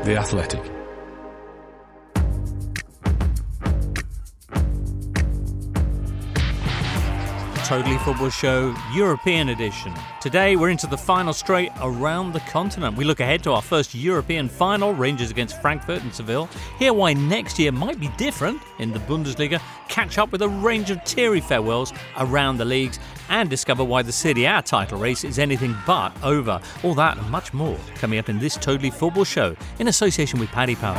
The Athletic. Totally Football Show European edition. Today we're into the final straight around the continent. We look ahead to our first European final, Rangers against Frankfurt and Seville. Hear why next year might be different in the Bundesliga. Catch up with a range of teary farewells around the leagues and discover why the Serie A title race is anything but over. All that and much more coming up in this Totally Football Show in association with Paddy Power.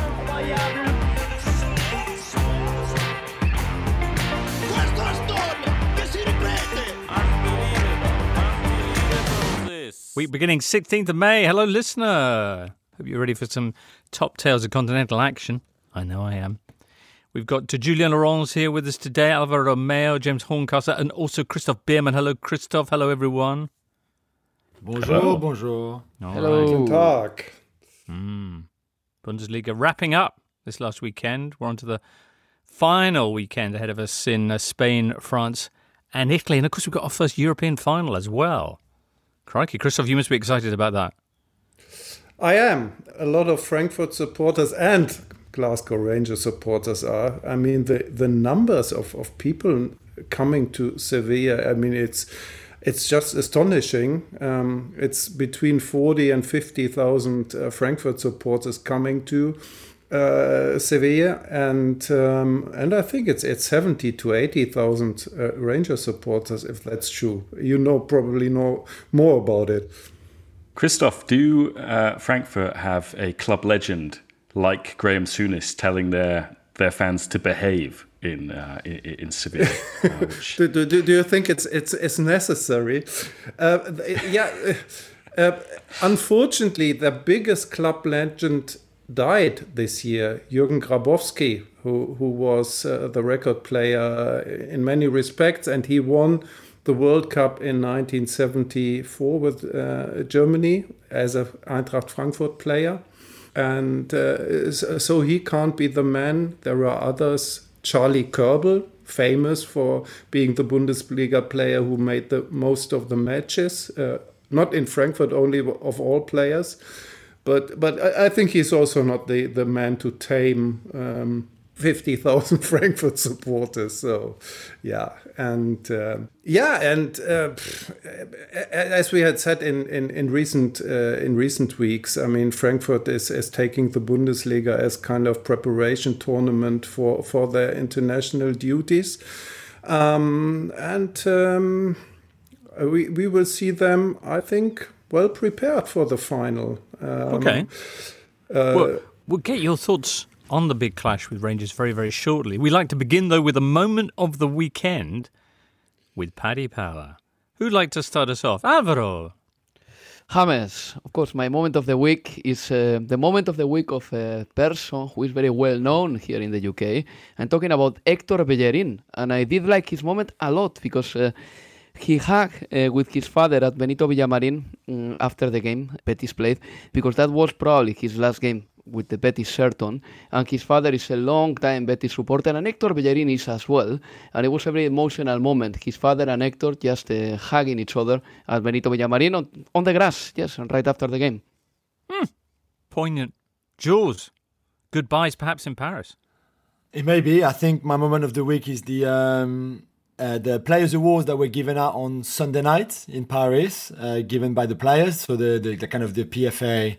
Week beginning 16th of May. Hello, listener. Hope you're ready for some top tales of continental action. I know I am. We've got Julian Laurence here with us today, Alvaro Romeo, James Horncastle, and also Christoph Biermann. Hello, Christoph. Hello, everyone. Bonjour, Hello. bonjour. Hello. Guten Tag. Bundesliga wrapping up this last weekend. We're on to the final weekend ahead of us in Spain, France, and Italy. And, of course, we've got our first European final as well. Crikey, Christoph, you must be excited about that. I am. A lot of Frankfurt supporters and Glasgow Rangers supporters are. I mean, the numbers of people coming to Sevilla, I mean, it's just astonishing. It's between 40 and 50,000 Frankfurt supporters coming to Sevilla, and I think it's 70 to 80,000 Rangers supporters, if that's true. You probably know more about it. Christoph, do Frankfurt have a club legend like Graham Souness telling their fans to behave in Sevilla? Do you think it's necessary? Unfortunately, the biggest club legend died this year, Jürgen Grabowski, who was the record player in many respects, and he won the World Cup in 1974 with Germany as a Eintracht Frankfurt player. And so he can't be the man. There are others. Charlie Körbel, famous for being the Bundesliga player who made the most of the matches, not in Frankfurt only, of all players. But I think he's also not the man to tame 50,000 Frankfurt supporters. So, yeah. And as we had said in recent weeks, I mean, Frankfurt is taking the Bundesliga as kind of preparation tournament for their international duties. We will see them, I think, well prepared for the final. Okay. We'll get your thoughts on the big clash with Rangers very, very shortly. We like to begin, though, with a moment of the weekend with Paddy Power. Who'd like to start us off? Alvaro. James, of course, my moment of the week is the moment of the week of a person who is very well known here in the UK. I'm talking about Héctor Bellerín, and I did like his moment a lot because he hugged with his father at Benito Villamarín after the game Betis played, because that was probably his last game with the Betis shirt on, and his father is a long-time Betis supporter, and Héctor Bellerín is as well, and it was a very emotional moment. His father and Héctor just hugging each other at Benito Villamarín on the grass, yes, and right after the game. Poignant. Jules, goodbyes perhaps in Paris. It may be. I think my moment of the week is the Players' Awards that were given out on Sunday night in Paris, given by the players. So the kind of the PFA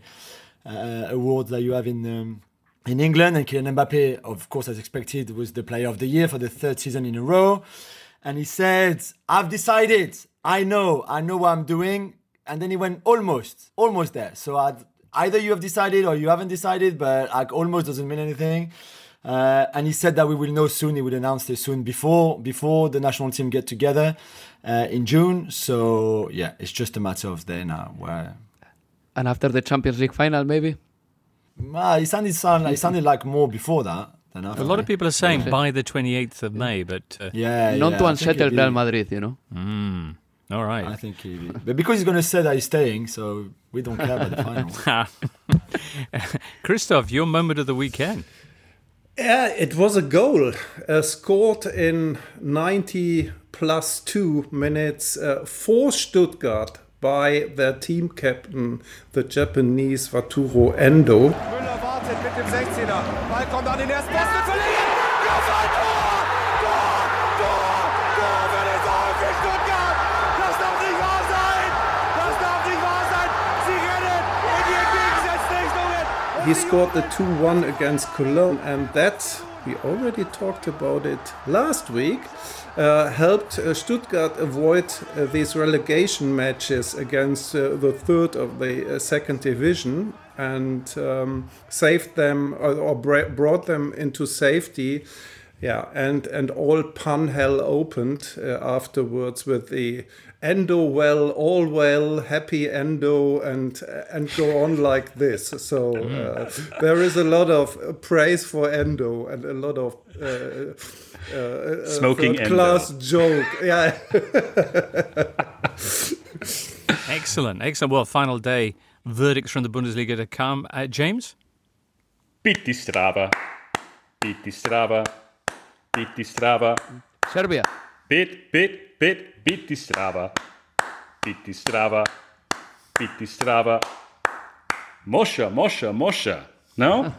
awards that you have in England. And Kylian Mbappé, of course, as expected, was the player of the year for the third season in a row. And he said, I've decided, I know what I'm doing. And then he went almost there. So either you have decided or you haven't decided, but like almost doesn't mean anything. And he said that we will know soon. He would announce it soon before the national team get together in June. So yeah, it's just a matter of day now. And after the Champions League final, maybe? It sounded like more before that than after. A lot of people are saying by the 28th of May, but not to unsettle Real Madrid, you know. All right. I think but because he's going to say that he's staying, so we don't care about the final. Christoph, your moment of the weekend. Yeah, it was a goal scored in 90 plus 2 minutes for Stuttgart by their team captain, the Japanese Wataru Endo. arbeitet mit dem 16er. Ball kommt an den ersten Posten, verlegen. Tor! Tor für den VfB Stuttgart! Das darf nicht wahr sein! Das darf nicht wahr sein! Sie rennen in die entgegengesetzte Richtungen! He scored the 2-1 against Cologne, and that, we already talked about it last week, helped Stuttgart avoid these relegation matches against the third of the second division, and saved them or brought them into safety. Yeah, and all pun hell opened afterwards with the Endo well, all well, happy Endo, and go on like this. So there is a lot of praise for Endo and a lot of smoking class joke. Yeah. Excellent. Well, final day verdicts from the Bundesliga to come. James? Bitti Strava. Bitti Strava. Bitti Strava. Serbia. Bitti Strava. Bitti Strava. Bitti Strava. Mosha. No?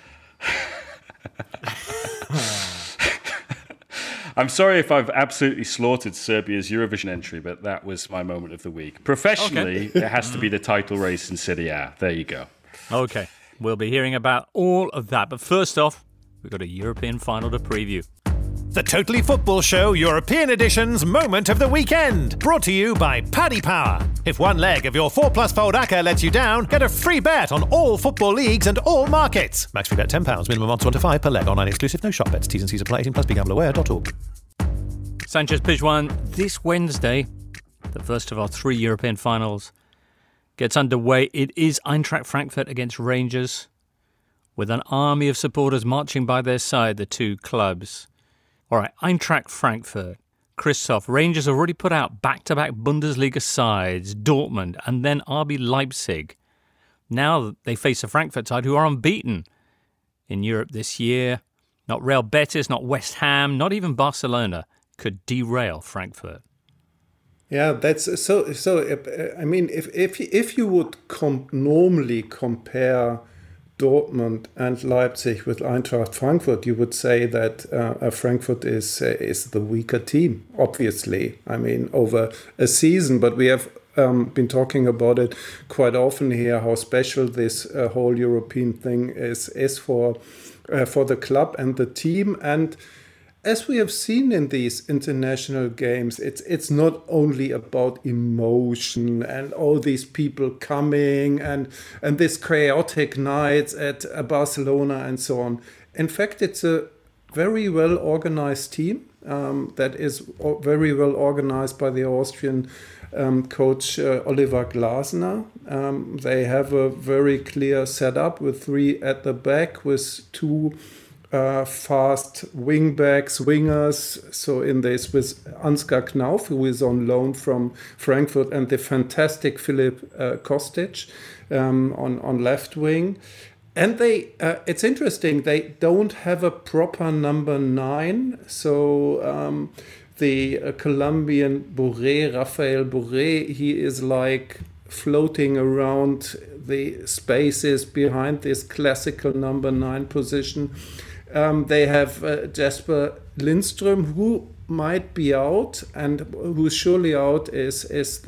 I'm sorry if I've absolutely slaughtered Serbia's Eurovision entry, but that was my moment of the week. Professionally, It has to be the title race in Serie A. There you go. Okay, we'll be hearing about all of that. But first off, we've got a European final to preview. The Totally Football Show European Edition's Moment of the Weekend. Brought to you by Paddy Power. If one leg of your 4+ fold acca lets you down, get a free bet on all football leagues and all markets. Max free bet £10, minimum odds 1 to 5 per leg. Online exclusive, no shop bets. T's and C's apply. 18+ BeGambleAware.org. Sanchez Pizjuan, this Wednesday, the first of our 3 European finals gets underway. It is Eintracht Frankfurt against Rangers, with an army of supporters marching by their side, the two clubs. All right, Eintracht Frankfurt. Christoph, Rangers already put out back-to-back Bundesliga sides, Dortmund and then RB Leipzig. Now they face a Frankfurt side who are unbeaten in Europe this year. Not Real Betis, not West Ham, not even Barcelona could derail Frankfurt. Yeah, that's so. I mean, if you would normally compare Dortmund and Leipzig with Eintracht Frankfurt, you would say that Frankfurt is the weaker team, obviously. I mean, over a season, but we have been talking about it quite often here, how special this whole European thing is for the club and the team. And as we have seen in these international games, it's not only about emotion and all these people coming and this chaotic nights at Barcelona and so on. In fact, it's a very well organized team that is very well organized by the Austrian coach Oliver Glasner. They have a very clear setup with 3 at the back with 2 fast wingers. So in this with Ansgar Knauf, who is on loan from Frankfurt, and the fantastic Filip Kostic on left wing. And it's interesting, they don't have a proper number 9. So the Colombian Rafael Borré, he is like floating around the spaces behind this classical number 9 position. They have Jesper Lindström, who might be out, and who's surely out is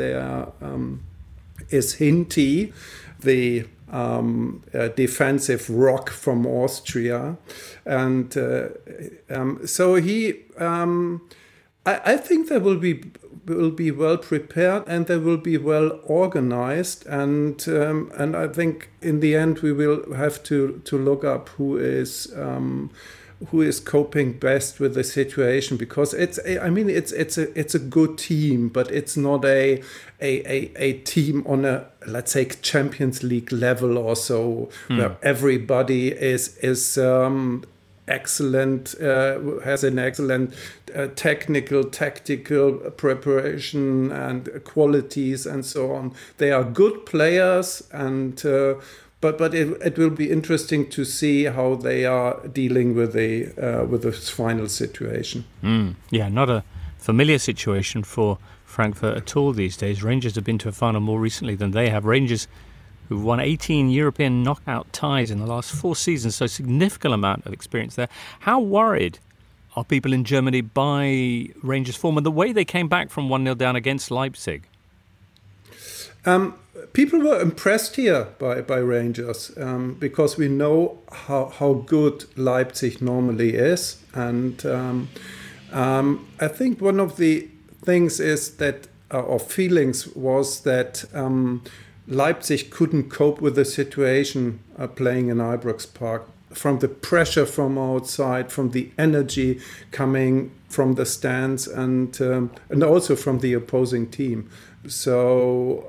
Hinti, the defensive rock from Austria, and so he. I think they will be well prepared and they will be well organized, and I think in the end we will have to look up who is coping best with the situation, because it's a good team, but it's not a team on a, let's say, Champions League level or so, where everybody is excellent, has an excellent technical, tactical preparation and qualities and so on. They are good players, and but it will be interesting to see how they are dealing with the final situation. Yeah, not a familiar situation for Frankfurt at all these days. Rangers have been to a final more recently than they have. Rangers who've won 18 European knockout ties in the last 4 seasons, so significant amount of experience there. How worried are people in Germany by Rangers' form and the way they came back from 1-0 down against Leipzig? People were impressed here by Rangers because we know how good Leipzig normally is. And I think one of the things is that, or feelings was that Leipzig couldn't cope with the situation playing in Ibrox Park, from the pressure from outside, from the energy coming from the stands, and also from the opposing team. So,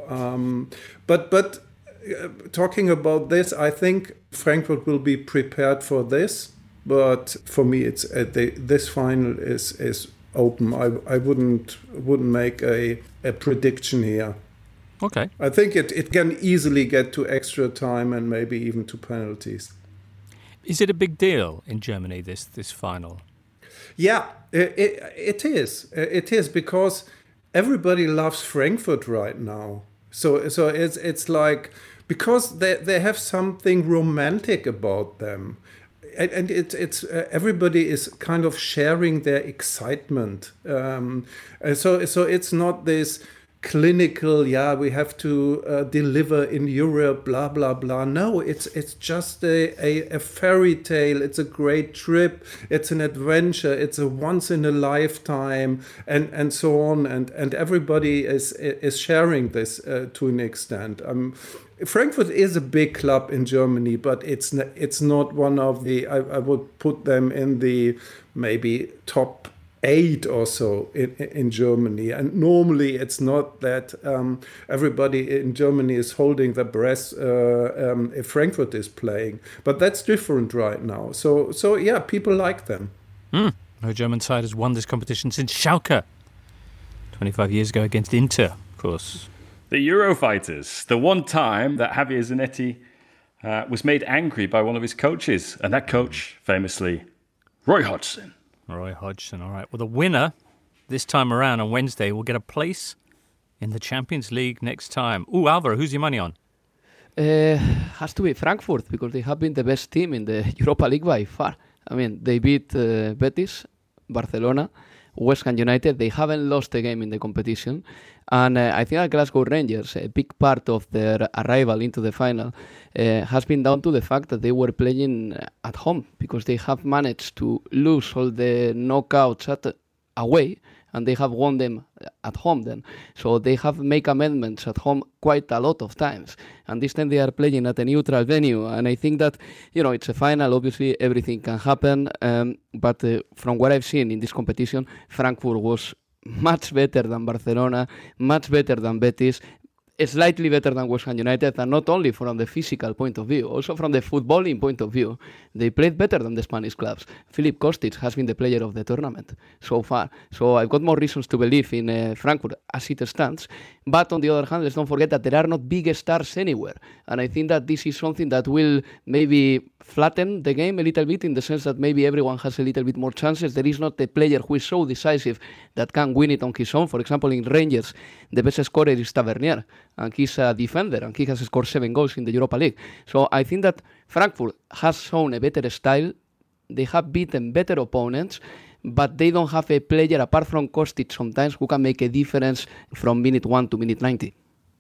but talking about this, I think Frankfurt will be prepared for this. But for me, it's this final is open. I wouldn't make a prediction here. Okay. I think it can easily get to extra time and maybe even to penalties. Is it a big deal in Germany, this final? Yeah, it is. It is because everybody loves Frankfurt right now. So it's like, because they have something romantic about them. And it's everybody is kind of sharing their excitement. And so it's not this clinical, we have to deliver in Europe, blah, blah, blah. No, it's just a fairy tale. It's a great trip. It's an adventure. It's a once in a lifetime, and so on. And everybody is sharing this to an extent. Frankfurt is a big club in Germany, but it's not one of the, I would put them in the maybe top 8 or so in Germany. And normally it's not that everybody in Germany is holding their breath if Frankfurt is playing. But that's different right now. So yeah, people like them. No German side has won this competition since Schalke 25 years ago against Inter, of course. The Eurofighters, the one time that Javier Zanetti was made angry by one of his coaches. And that coach, famously, Roy Hodgson. Roy Hodgson, all right. Well, the winner this time around on Wednesday will get a place in the Champions League next time. Ooh, Alvaro, who's your money on? Has to be Frankfurt, because they have been the best team in the Europa League by far. I mean, they beat Betis, Barcelona, West Ham United. They haven't lost a game in the competition. And I think that Glasgow Rangers, a big part of their arrival into the final, has been down to the fact that they were playing at home, because they have managed to lose all the knockouts away, and they have won them at home then. So they have made amendments at home quite a lot of times. And this time they are playing at a neutral venue. And I think that, it's a final. Obviously, everything can happen. But from what I've seen in this competition, Frankfurt was much better than Barcelona, much better than Betis, slightly better than West Ham United, and not only from the physical point of view, also from the footballing point of view. They played better than the Spanish clubs. Filip Kostic has been the player of the tournament so far. So I've got more reasons to believe in Frankfurt as it stands. But on the other hand, let's not forget that there are not big stars anywhere. And I think that this is something that will maybe flatten the game a little bit, in the sense that maybe everyone has a little bit more chances. There is not a player who is so decisive that can win it on his own. For example, in Rangers, the best scorer is Tavernier, and he's a defender, and he has scored 7 goals in the Europa League. So I think that Frankfurt has shown a better style. They have beaten better opponents, but they don't have a player, apart from Kostic sometimes, who can make a difference from minute 1 to minute 90.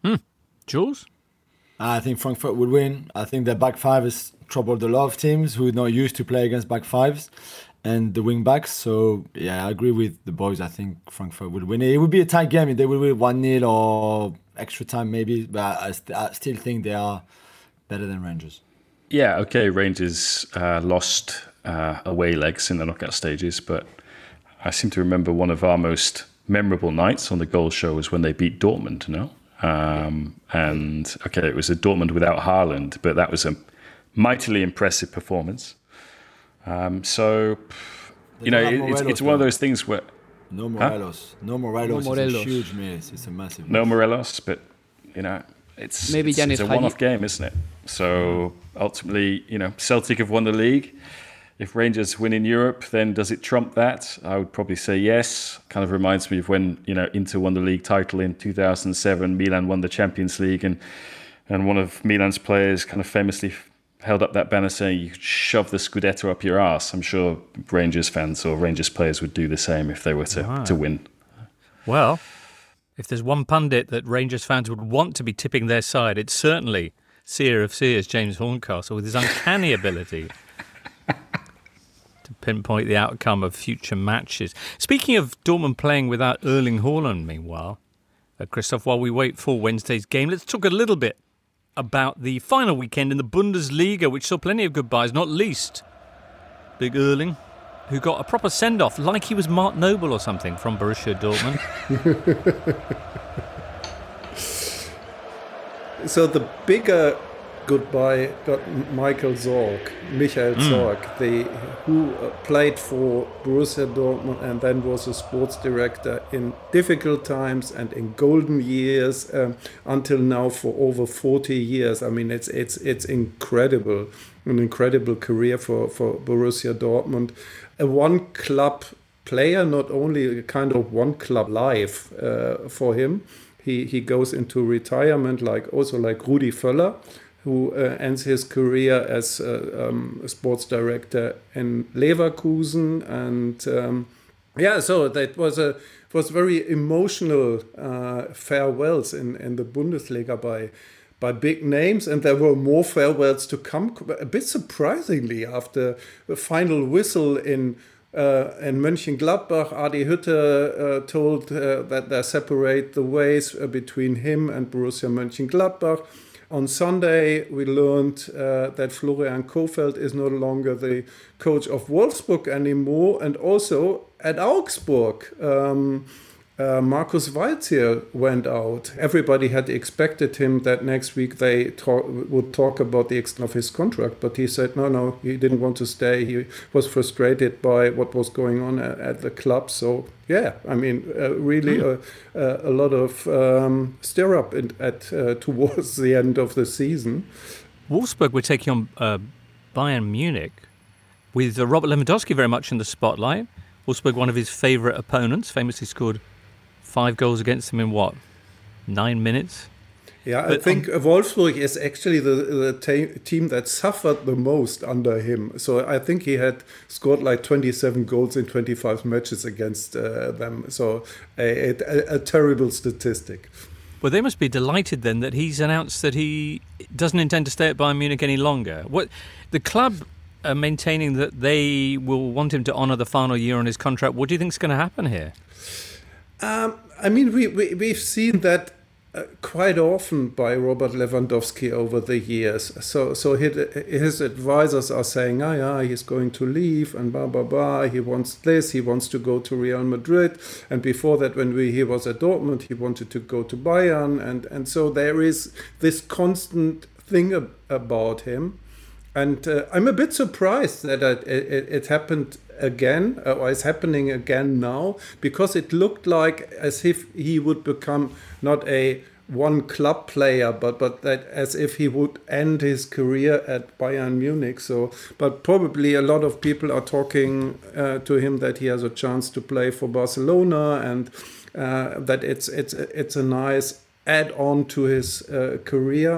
Jules? I think Frankfurt would win. I think their back five has troubled a lot of teams who are not used to play against back fives and the wing backs. So, yeah, I agree with the boys. I think Frankfurt would win. It would be a tight game if they would win 1-0 or extra time maybe. But I still think they are better than Rangers. Yeah, okay, Rangers lost away legs in the knockout stages, but I seem to remember one of our most memorable nights on the goal show was when they beat Dortmund, no? And okay, it was a Dortmund without Haaland, but that was a mightily impressive performance. So, it's one of those things where... No Morelos. No Morelos. It's a huge miss. It's a massive miss. No Morelos, but, it's a one-off game, isn't it? So, ultimately, Celtic have won the league. If Rangers win in Europe, then does it trump that? I would probably say yes. Kind of reminds me of when, Inter won the league title in 2007, Milan won the Champions League, and And one of Milan's players kind of famously held up that banner saying, "You shove the Scudetto up your arse." I'm sure Rangers fans or Rangers players would do the same if they were to win. Well, if there's one pundit that Rangers fans would want to be tipping their side, it's certainly seer of seers James Horncastle, with his uncanny ability to pinpoint the outcome of future matches. Speaking of Dortmund playing without Erling Haaland, meanwhile, Christoph, while we wait for Wednesday's game, let's talk a little bit about the final weekend in the Bundesliga, which saw plenty of goodbyes, not least Big Erling, who got a proper send-off like he was Mark Noble or something from Borussia Dortmund. So the bigger goodbye got Michael Zorc, who played for Borussia Dortmund and then was a sports director in difficult times and in golden years until now for over 40 years. I mean, it's incredible, an incredible career for Borussia Dortmund. A one-club player, not only a kind of one-club life for him. He goes into retirement like Rudi Völler, who ends his career as a sports director in Leverkusen, and so that was very emotional farewells in the Bundesliga by big names, and there were more farewells to come. A bit surprisingly, after the final whistle in Mönchengladbach, Adi Hütter told that they separate the ways between him and Borussia Mönchengladbach. On Sunday, we learned that Florian Kohfeldt is no longer the coach of Wolfsburg anymore, and also at Augsburg, Markus Waldseer went out. Everybody had expected him that next week they would talk about the extent of his contract, but he said no, he didn't want to stay. He was frustrated by what was going on at the club. So yeah, I mean, really a lot of stir-up towards the end of the season. Wolfsburg were taking on Bayern Munich with Robert Lewandowski very much in the spotlight. Wolfsburg, one of his favourite opponents, famously scored 5 goals against him in 9 minutes? Yeah, I think Wolfsburg is actually the team that suffered the most under him. So I think he had scored like 27 goals in 25 matches against them. So a terrible statistic. Well, they must be delighted then that he's announced that he doesn't intend to stay at Bayern Munich any longer. What the club are maintaining that they will want him to honour the final year on his contract. What do you think is going to happen here? I mean, we've seen that quite often by Robert Lewandowski over the years. So his advisors are saying, he's going to leave and blah, blah, blah. He wants this. He wants to go to Real Madrid. And before that, when he was at Dortmund, he wanted to go to Bayern. And so there is this constant thing about him. And I'm a bit surprised that it happened again, or is happening again now, because it looked like as if he would become not a one club player, but that as if he would end his career at Bayern Munich. So, but probably a lot of people are talking to him that he has a chance to play for Barcelona, and that it's a nice add-on to his career.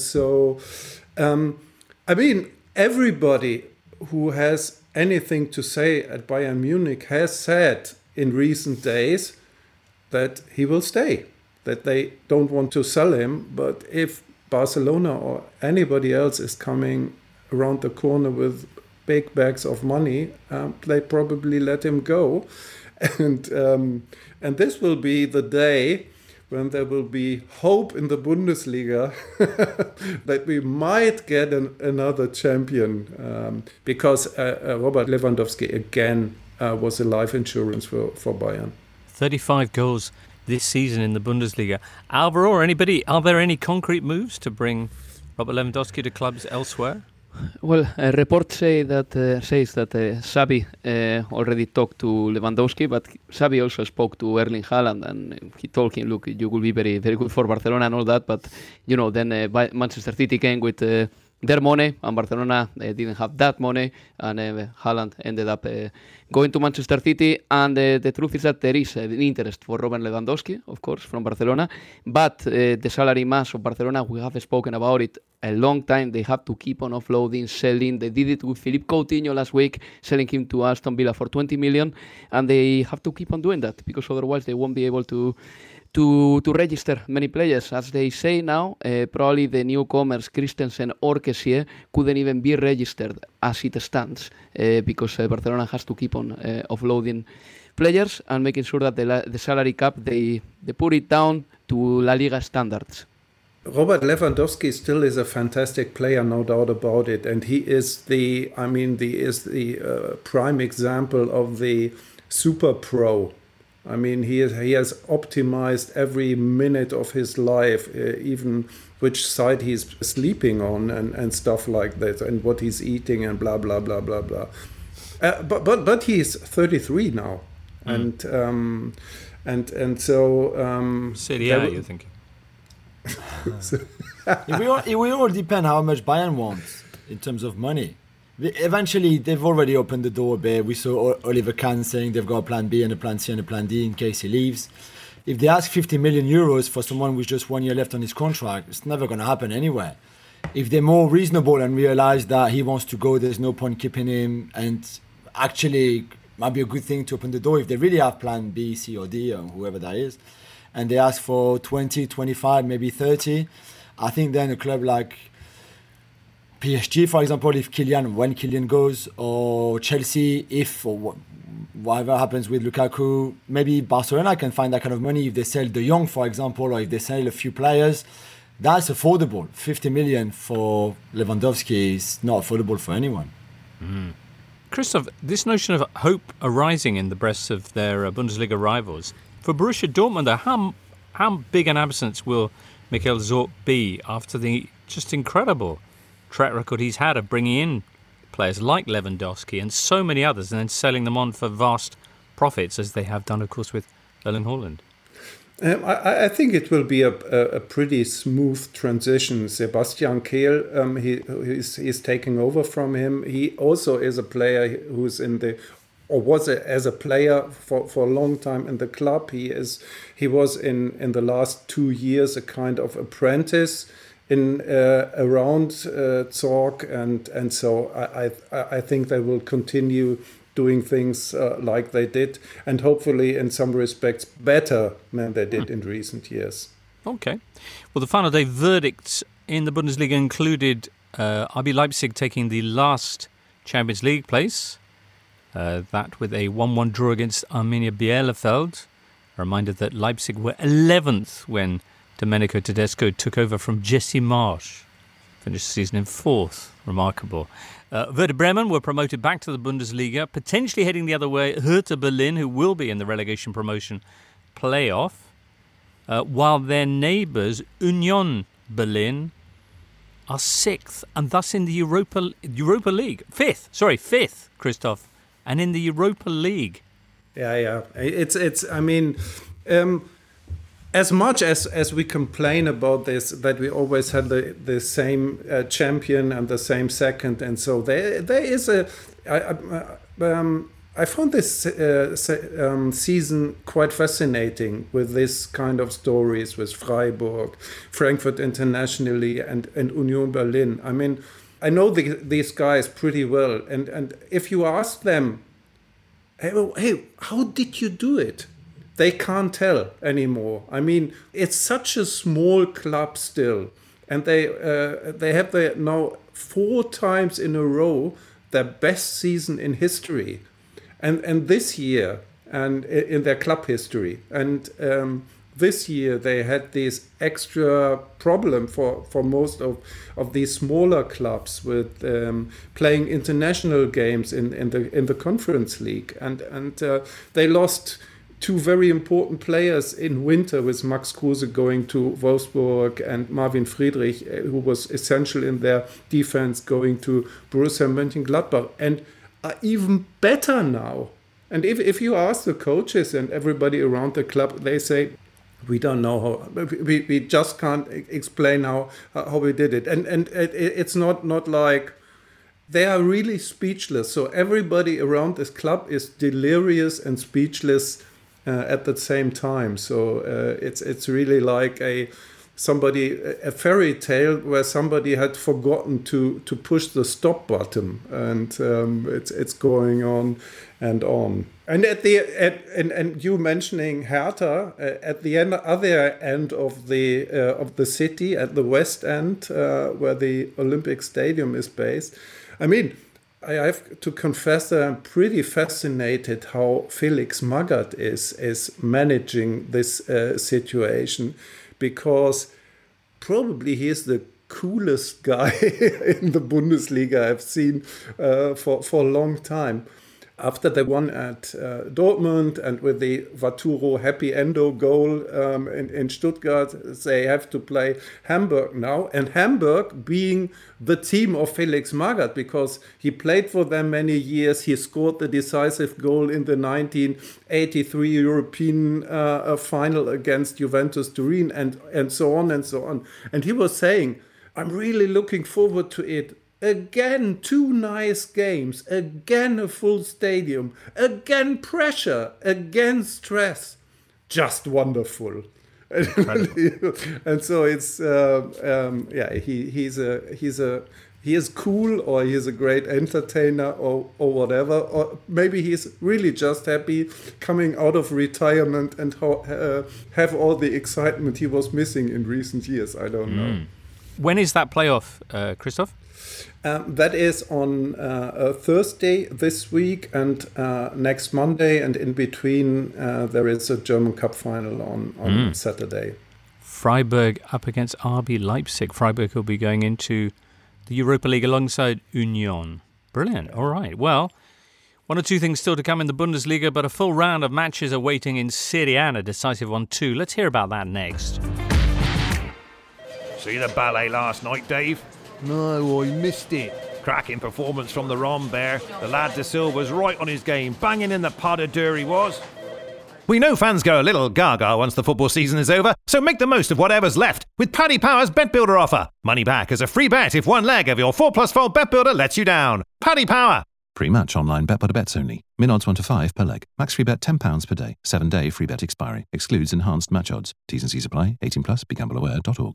I mean, everybody who has anything to say at Bayern Munich has said in recent days that he will stay, that they don't want to sell him. But if Barcelona or anybody else is coming around the corner with big bags of money, they probably let him go. And this will be the day when there will be hope in the Bundesliga that we might get another champion, because Robert Lewandowski again was a life insurance for Bayern. 35 goals this season in the Bundesliga. Alvaro, or anybody, are there any concrete moves to bring Robert Lewandowski to clubs elsewhere? Well, a report says that Xavi already talked to Lewandowski, but Xavi also spoke to Erling Haaland, and he told him, look, you will be very, very good for Barcelona and all that, but, then Manchester City came with their money, and Barcelona didn't have that money, and Haaland ended up going to Manchester City, and the truth is that there is an interest for Robert Lewandowski, of course, from Barcelona, but the salary mass of Barcelona, we have spoken about it a long time. They have to keep on offloading, selling. They did it with Philippe Coutinho last week, selling him to Aston Villa for 20 million, and they have to keep on doing that, because otherwise they won't be able to register many players. As they say now, probably the newcomers Christensen or Kessié couldn't even be registered as it stands, because Barcelona has to keep on offloading players and making sure that the salary cap, they put it down to La Liga standards. Robert Lewandowski still is a fantastic player, no doubt about it, and he is the prime example of the super pro. I mean, he has optimized every minute of his life, even which side he's sleeping on and stuff like that, and what he's eating and blah blah blah blah blah. But he's 33 now, and so. Serie A, you're thinking? It will all depend how much Bayern wants in terms of money. Eventually, they've already opened the door a bit. We saw Oliver Kahn saying they've got a plan B and a plan C and a plan D in case he leaves. If they ask 50 million euros for someone with just 1 year left on his contract, it's never going to happen anyway. If they're more reasonable and realize that he wants to go, there's no point keeping him, and actually might be a good thing to open the door if they really have plan B, C or D or whoever that is, and they ask for 20, 25, maybe 30, I think then a club like PSG, for example, when Kylian goes, or Chelsea, or whatever happens with Lukaku, maybe Barcelona can find that kind of money if they sell De Jong, for example, or if they sell a few players. That's affordable. 50 million for Lewandowski is not affordable for anyone. Christoph, this notion of hope arising in the breasts of their Bundesliga rivals, for Borussia Dortmund, how big an absence will Michael Zorc be after the just incredible track record he's had of bringing in players like Lewandowski and so many others and then selling them on for vast profits, as they have done, of course, with Erling Haaland? I think it will be a pretty smooth transition. Sebastian Kehl, he's taking over from him. He also is a player who's as a player for a long time in the club. He was in the last 2 years a kind of apprentice around Zorc, and so I think they will continue doing things like they did, and hopefully in some respects better than they did in recent years. Okay. Well, the final day verdicts in the Bundesliga included RB Leipzig taking the last Champions League place, that with a 1-1 draw against Arminia Bielefeld. A reminder that Leipzig were 11th when Domenico Tedesco took over from Jesse Marsch. Finished the season in 4th. Remarkable. Werder Bremen were promoted back to the Bundesliga, potentially heading the other way. Hertha Berlin, who will be in the relegation promotion playoff, while their neighbours, Union Berlin, are 6th and thus in the Europa League. 5th, Christoph, and in the Europa League. Yeah. It's. I mean. As much as we complain about this, that we always had the same champion and the same second, and so there is I found this season quite fascinating with this kind of stories with Freiburg, Frankfurt internationally, and Union Berlin. I mean, I know these guys pretty well, and if you ask them, hey, how did you do it? They can't tell anymore. I mean, it's such a small club still, and they have now 4 times in a row their best season in history, and this year and in their club history, and this year they had this extra problem for most of these smaller clubs with playing international games in the Conference League, and they lost 2 very important players in winter, with Max Kruse going to Wolfsburg and Marvin Friedrich, who was essential in their defense, going to Borussia Mönchengladbach, and are even better now. And if you ask the coaches and everybody around the club, they say, we don't know how. We just can't explain how we did it, and it's not like they are really speechless. So everybody around this club is delirious and speechless at the same time. So it's really like a fairy tale where somebody had forgotten to push the stop button, and it's going on and on. And and you mentioning Hertha at the other end of the city, at the west end, where the Olympic Stadium is based. I mean, I have to confess that I'm pretty fascinated how Felix Magath is managing this situation, because probably he is the coolest guy in the Bundesliga I've seen for a long time. After they won at Dortmund and with the Vaturo happy endo goal in Stuttgart, they have to play Hamburg now. And Hamburg being the team of Felix Magath, because he played for them many years. He scored the decisive goal in the 1983 European final against Juventus Turin and so on and so on. And he was saying, I'm really looking forward to it. Again, 2 nice games, again a full stadium, again pressure, again stress. Just wonderful. And so it's he is cool, or he is a great entertainer, or whatever, or maybe he's really just happy coming out of retirement and have all the excitement he was missing in recent years. I don't know. When is that playoff, Christoph? That is on Thursday this week and next Monday, and in between there is a German Cup final on Saturday. Freiburg up against RB Leipzig. Freiburg will be going into the Europa League alongside Union. Brilliant. All right. Well, 1 or 2 things still to come in the Bundesliga, but a full round of matches are waiting in Serie A, a decisive one too. Let's hear about that next. See the ballet last night, Dave? No, I missed it. Cracking performance from the Rom there. The lad De Silva's right on his game, banging in the pas de deux he was. We know fans go a little gaga once the football season is over, so make the most of whatever's left with Paddy Power's Bet Builder offer. Money back as a free bet if one leg of your 4+4 Bet Builder lets you down. Paddy Power. Pre-match online Bet Builder bets only. Min odds 1 to 5 per leg. Max free bet £10 per day. 7-day free bet expiry. Excludes enhanced match odds. T's and C's apply. 18+. BeGambleAware.org.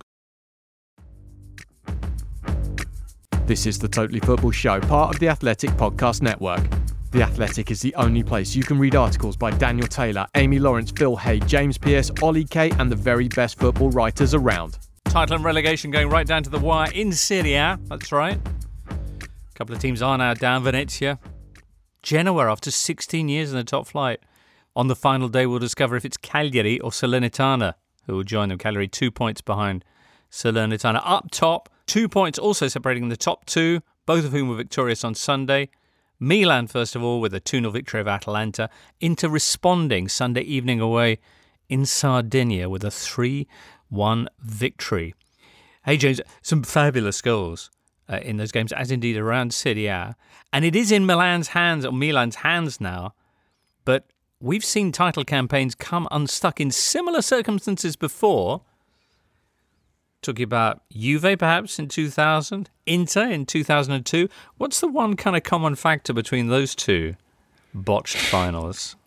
This is the Totally Football Show, part of the Athletic Podcast Network. The Athletic is the only place you can read articles by Daniel Taylor, Amy Lawrence, Phil Hay, James Pearce, Ollie Kay, and the very best football writers around. Title and relegation going right down to the wire in Serie A. That's right. A couple of teams are now down. Venezia. Genoa, after 16 years in the top flight. On the final day, we'll discover if it's Cagliari or Salernitana who will join them. Cagliari 2 points behind Salernitana. Up top, 2 points also separating the top 2, both of whom were victorious on Sunday. Milan, first of all, with a 2-0 victory over Atalanta. Inter responding Sunday evening away in Sardinia with a 3-1 victory. Hey, James, some fabulous goals in those games, as indeed around Serie A. And it is in Milan's hands now. But we've seen title campaigns come unstuck in similar circumstances before. Talking about Juve perhaps in 2000, Inter in 2002. What's the one kind of common factor between those two botched finals?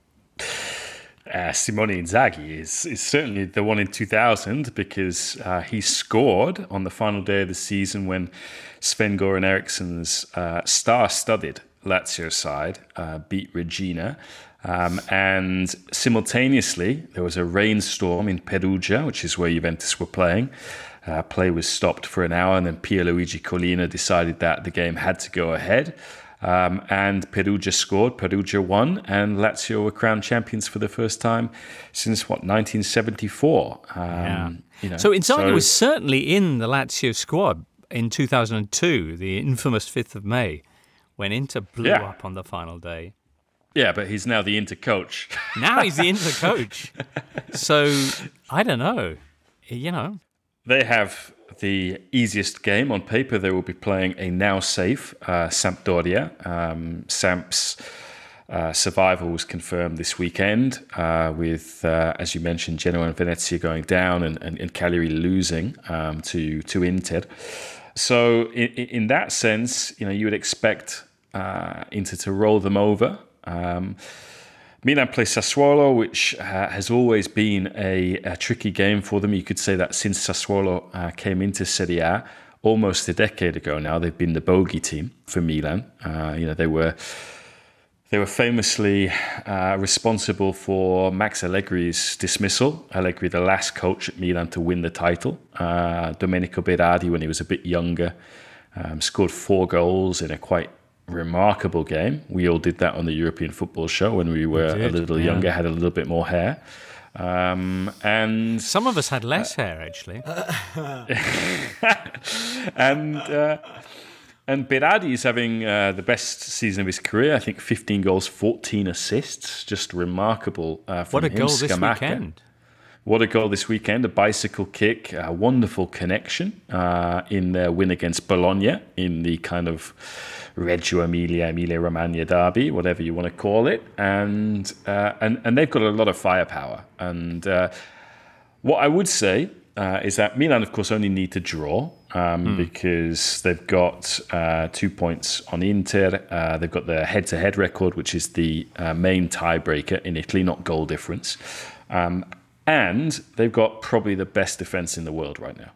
Simone Inzaghi is certainly the one in 2000, because he scored on the final day of the season when Sven-Göran Eriksson's star-studded Lazio side beat Regina. And simultaneously, there was a rainstorm in Perugia, which is where Juventus were playing. Play was stopped for an hour, and then Pierluigi Collina decided that the game had to go ahead. And Perugia scored, Perugia won, and Lazio were crowned champions for the first time since, 1974. So Inzaghi was certainly in the Lazio squad in 2002, the infamous 5th of May, when Inter blew up on the final day. Yeah, but he's now the Inter coach. Now he's the Inter coach. So, I don't know. They have the easiest game on paper. They will be playing a now safe Sampdoria. Samps survival was confirmed this weekend with, as you mentioned, Genoa and Venezia going down and Cagliari losing to Inter. So in that sense, you would expect Inter to roll them over. Milan plays Sassuolo, which has always been a tricky game for them. You could say that since Sassuolo came into Serie A almost a decade ago now, they've been the bogey team for Milan. They were famously responsible for Max Allegri's dismissal. Allegri, the last coach at Milan to win the title. Domenico Berardi, when he was a bit younger, scored 4 goals in a quite remarkable game. We all did that on the European Football Show when we were a little younger, had a little bit more hair. And some of us had less hair, actually. And Berardi is having the best season of his career. I think 15 goals, 14 assists. Just remarkable from What a him. goal this weekend. What a goal this weekend. A bicycle kick, a wonderful connection in their win against Bologna in the kind of Reggio Emilia-Romagna derby, whatever you want to call it. And they've got a lot of firepower. And what I would say is that Milan, of course, only need to draw because they've got 2 points on Inter. They've got the head-to-head record, which is the main tiebreaker in Italy, not goal difference. And they've got probably the best defense in the world right now.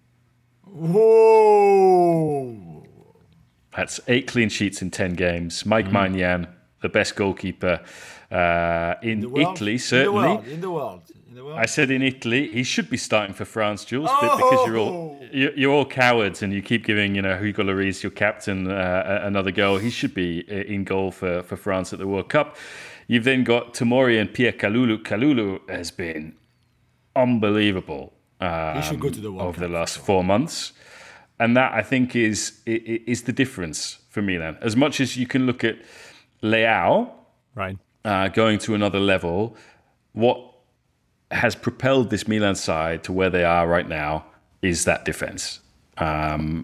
Whoa! That's 8 clean sheets in 10 games. Mike Maignan, the best goalkeeper in Italy, certainly. In the world. I said in Italy. He should be starting for France, Jules, but because you're all cowards and you keep giving, Hugo Lloris, your captain, another go. He should be in goal for France at the World Cup. You've then got Tomori and Pierre Kalulu. Kalulu has been unbelievable he should go to the World over Cup the last 4 months. And that, I think, is the difference for Milan. As much as you can look at Leao going to another level, what has propelled this Milan side to where they are right now is that defense. And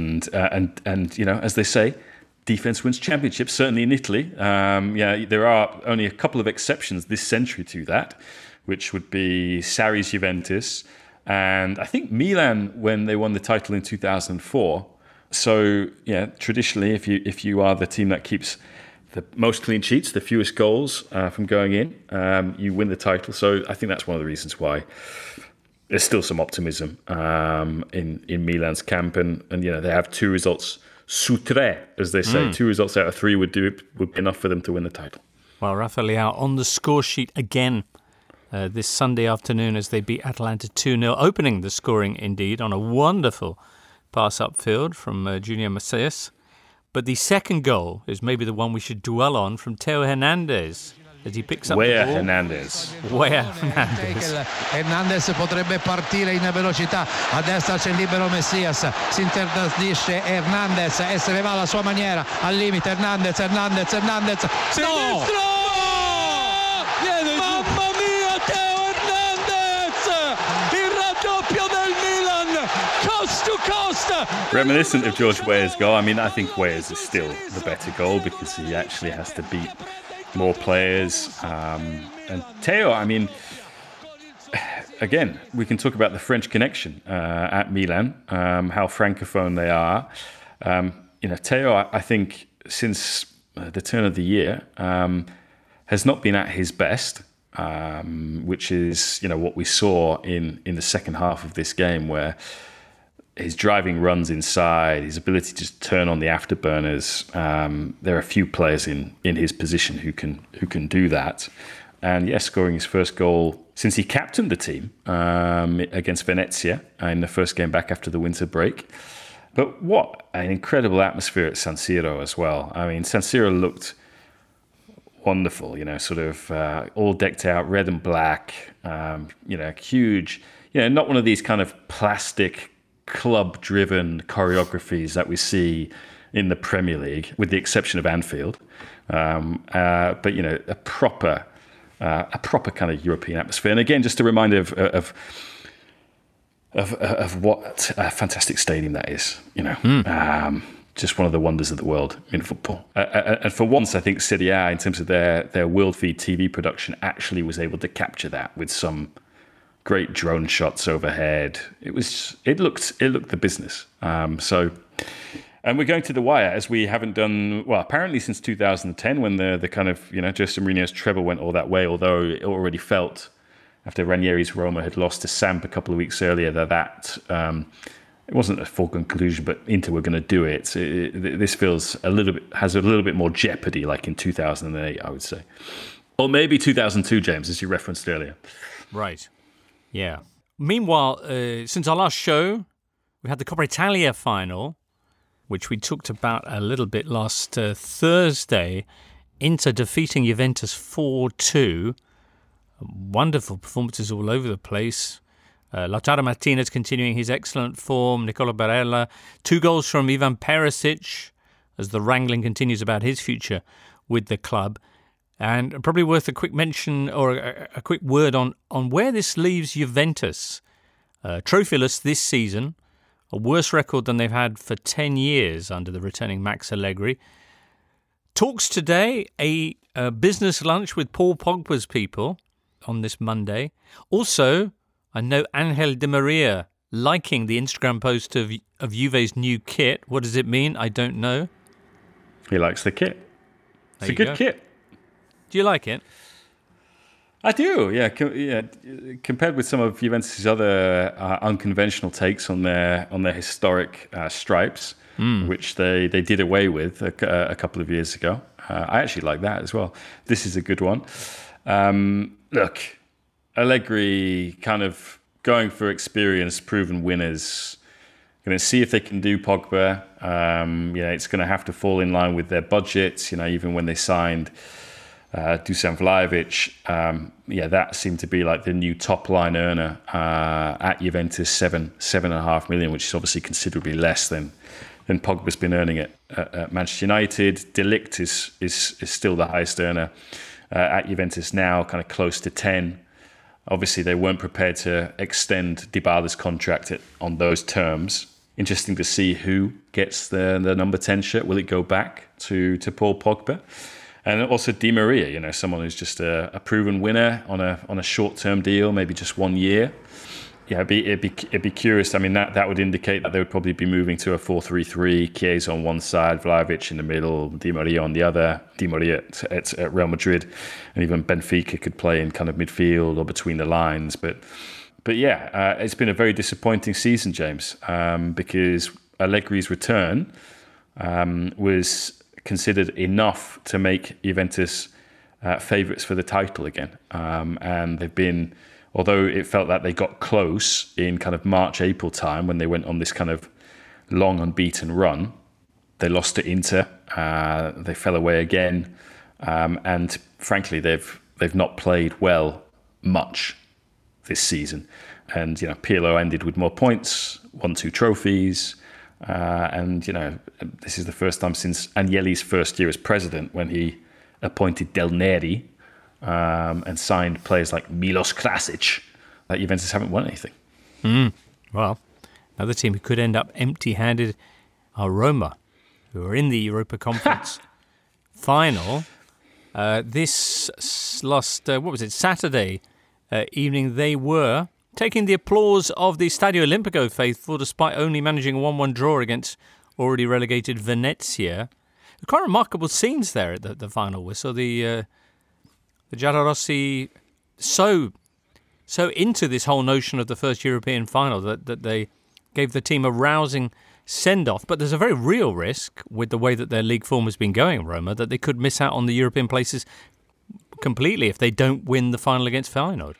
as they say, defense wins championships, certainly in Italy. There are only a couple of exceptions this century to that, which would be Sarri's Juventus, and I think Milan when they won the title in 2004. So, traditionally, if you are the team that keeps the most clean sheets, the fewest goals from going in, you win the title. So I think that's one of the reasons why there's still some optimism in Milan's camp, and they have 2 results su 3, as they say. 2 results out of 3 would be enough for them to win the title. Well, Rafa Leao on the score sheet again this Sunday afternoon as they beat Atalanta 2-0, opening the scoring indeed on a wonderful pass upfield from Junior Macias. But the second goal is maybe the one we should dwell on from Theo Hernandez as he picks up the ball. Hernandez. Hernandez potrebbe partire in velocità, a destra c'è il libero Messias, si interdisce Hernandez e se ne va alla sua maniera, al limite Hernandez, sinistro! Mamma mia, Theo Hernandez! Il raddoppio del Milan, coast to coast! Reminiscent of George Weah's goal. I mean, I think Weah's is still the better goal because he actually has to beat more players. And Theo, I mean, again, we can talk about the French connection at Milan, how francophone they are. Theo, I think, since the turn of the year, has not been at his best, which is, what we saw in the second half of this game, where his driving runs inside, his ability to just turn on the afterburners. There are a few players in his position who can do that. And scoring his first goal since he captained the team against Venezia in the first game back after the winter break. But what an incredible atmosphere at San Siro as well. I mean, San Siro looked wonderful, sort of all decked out, red and black, huge, not one of these kind of plastic club-driven choreographies that we see in the Premier League, with the exception of Anfield. But a proper kind of European atmosphere. And again, just a reminder of what a fantastic stadium that is. just one of the wonders of the world in football. And for once, I think Serie A, in terms of their world feed TV production, actually was able to capture that with some great drone shots overhead. It looked the business. And we're going to the wire, as we haven't done, well, apparently since 2010, when the kind of, Jose Mourinho's treble went all that way, although it already felt, after Ranieri's Roma had lost to Samp a couple of weeks earlier, that it wasn't a full conclusion, but Inter were going to do it. This feels has a little bit more jeopardy, like in 2008, I would say. Or maybe 2002, James, as you referenced earlier. Right. Yeah. Meanwhile, since our last show, we had the Coppa Italia final, which we talked about a little bit last Thursday. Inter defeating Juventus 4-2. Wonderful performances all over the place. Lautaro Martinez continuing his excellent form. Nicola Barella. 2 goals from Ivan Perisic as the wrangling continues about his future with the club. And probably worth a quick mention or a quick word on where this leaves Juventus. Trophyless this season. A worse record than they've had for 10 years under the returning Max Allegri. Talks today, a business lunch with Paul Pogba's people on this Monday. Also, I know Angel Di Maria liking the Instagram post of Juve's new kit. What does it mean? I don't know. He likes the kit. It's a good kit. Do you like it? I do, yeah. Compared with some of Juventus' other unconventional takes on their historic stripes, which they did away with a couple of years ago. I actually like that as well. This is a good one. Look, Allegri kind of going for experienced, proven winners. Going to see if they can do Pogba. It's going to have to fall in line with their budgets. Even when they signed Dusan Vlahovic, that seemed to be like the new top line earner at Juventus, 7.5 million, which is obviously considerably less than Pogba's been earning at Manchester United. De Ligt is still the highest earner at Juventus now, kind of close to 10. Obviously, they weren't prepared to extend Dybala's contract on those terms. Interesting to see who gets the number 10 shirt. Will it go back to Paul Pogba? And also Di Maria, someone who's just a proven winner on a short-term deal, maybe just 1 year. Yeah, it'd be curious. I mean, that would indicate that they would probably be moving to a 4-3-3. Chiesa on one side, Vlahovic in the middle, Di Maria on the other. Di Maria at Real Madrid, and even Benfica could play in kind of midfield or between the lines. But it's been a very disappointing season, James, because Allegri's return was considered enough to make Juventus favourites for the title again. And they've been, although it felt that they got close in kind of March, April time when they went on this kind of long unbeaten run, they lost to Inter. They fell away again. And frankly, they've not played well much this season. And, Pirlo ended with more points, won 2 trophies. And this is the first time since Agnelli's first year as president when he appointed Del Neri and signed players like Milos Krasic that Juventus haven't won anything. Well, another team who could end up empty-handed are Roma, who are in the Europa Conference final. This last, Saturday evening, they were taking the applause of the Stadio Olimpico faithful despite only managing a 1-1 draw against already relegated Venezia. Quite remarkable scenes there at the final whistle. The Giallorossi so into this whole notion of the first European final that they gave the team a rousing send-off. But there's a very real risk with the way that their league form has been going, Roma, that they could miss out on the European places completely if they don't win the final against Feyenoord.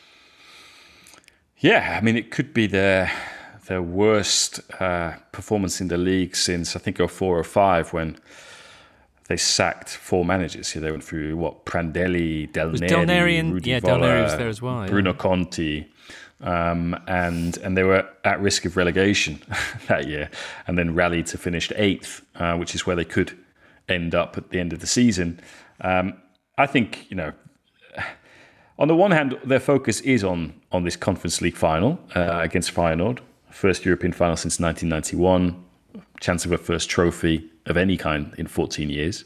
Yeah, I mean, it could be their worst performance in the league since, I think, 04 or 05 when they sacked 4 managers. They went through, Prandelli, Del Neri, Rudi Del Neri was there as well. Bruno Conti. And they were at risk of relegation that year and then rallied to finish 8th, which is where they could end up at the end of the season. I think, on the one hand, their focus is on this Conference League final against Feyenoord, first European final since 1991. chance of a first trophy of any kind in 14 years.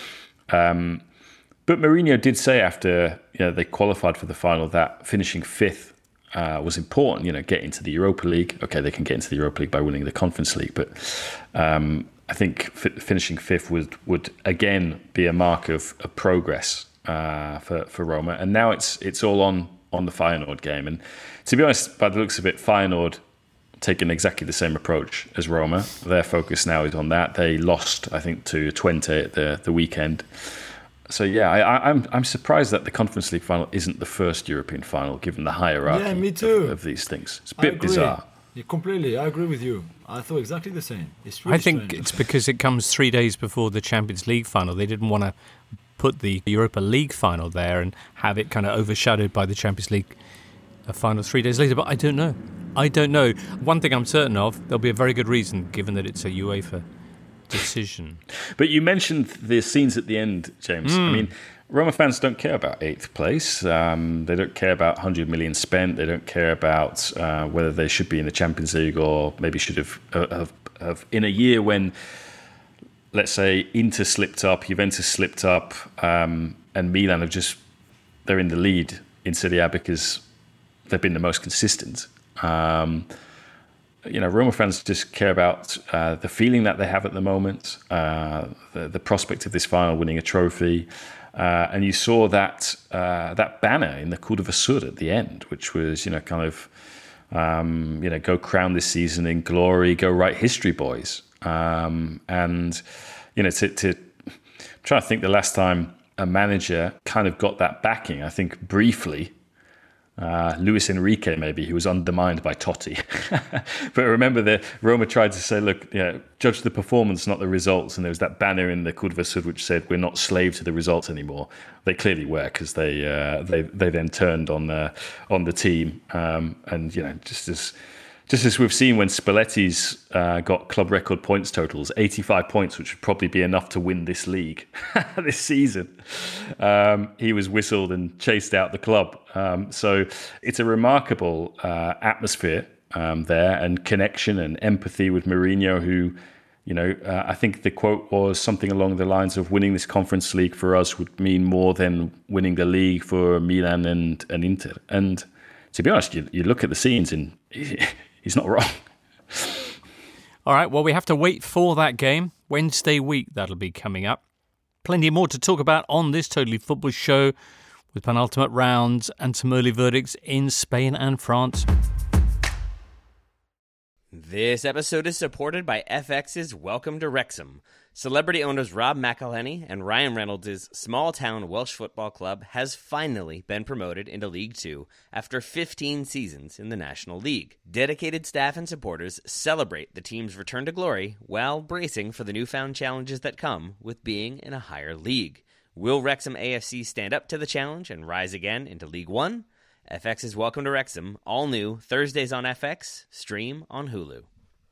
But Mourinho did say after they qualified for the final that finishing fifth was important. Get into the Europa League. Okay, they can get into the Europa League by winning the Conference League, but I think finishing fifth would again be a mark of progress for Roma. And now it's all on the Feyenoord game. And to be honest, by the looks of it, Feyenoord taken exactly the same approach as Roma. Their focus now is on that. They lost, I think, to Twente at the weekend. So I'm surprised that the Conference League final isn't the first European final, given the hierarchy me too. Of these things. It's a bit bizarre. Yeah, completely, I agree with you. I thought exactly the same. It's really I think strange. It's because it comes 3 days before the Champions League final. They didn't want to put the Europa League final there and have it kind of overshadowed by the Champions League final 3 days later. But I don't know. One thing I'm certain of, there'll be a very good reason, given that it's a UEFA decision. But you mentioned the scenes at the end, James. I mean, Roma fans don't care about 8th place. They don't care about 100 million spent. They don't care about whether they should be in the Champions League or maybe should have in a year when, let's say, Inter slipped up, Juventus slipped up, and Milan they're in the lead in Serie A because they've been the most consistent. Roma fans just care about the feeling that they have at the moment, the prospect of this final winning a trophy. And you saw that banner in the Curva Sud at the end, which was, go crown this season in glory, go write history, boys. I'm trying to think the last time a manager kind of got that backing. I think briefly, Luis Enrique, maybe, who was undermined by Totti. But remember that Roma tried to say, look, judge the performance, not the results. And there was that banner in the Curva Sud which said, we're not slave to the results anymore. They clearly were, because they then turned on the team. And, just as we've seen when Spalletti's got club record points totals, 85 points, which would probably be enough to win this league this season. He was whistled and chased out the club. So it's a remarkable atmosphere there, and connection and empathy with Mourinho, who, I think the quote was something along the lines of winning this Conference League for us would mean more than winning the league for Milan and Inter. And to be honest, you look at the scenes and he's not wrong. All right, well, we have to wait for that game. Wednesday week, that'll be coming up. Plenty more to talk about on this Totally Football show, with penultimate rounds and some early verdicts in Spain and France. This episode is supported by FX's Welcome to Wrexham. Celebrity owners Rob McElhenney and Ryan Reynolds' small-town Welsh football club has finally been promoted into League Two after 15 seasons in the National League. Dedicated staff and supporters celebrate the team's return to glory while bracing for the newfound challenges that come with being in a higher league. Will Wrexham AFC stand up to the challenge and rise again into League One? FX's Welcome to Wrexham, all new, Thursdays on FX, stream on Hulu.